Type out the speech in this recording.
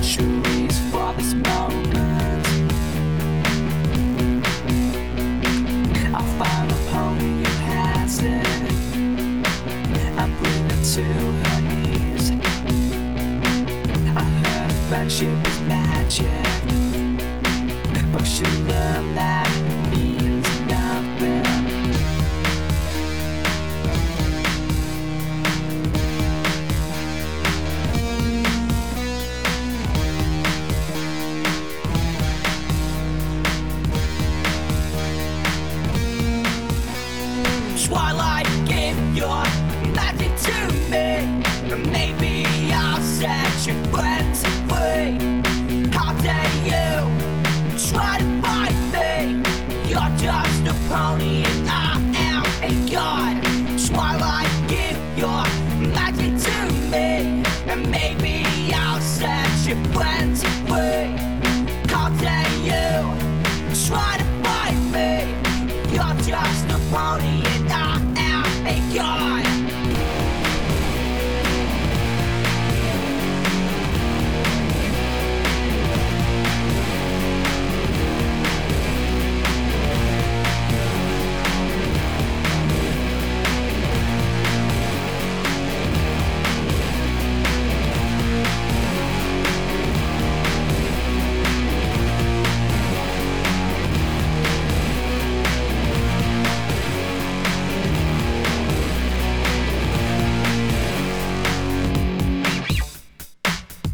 centuries for this moment. I found a pony who has it. I bring her to her knees. I heard friendship is magic, but she learned that it means nothing. Twilight, give your magic to me, and maybe I'll set your friends free. How dare you try to fight me? You're just a pony and I am a god. Twilight, give your magic to me, and maybe I'll set your friends free.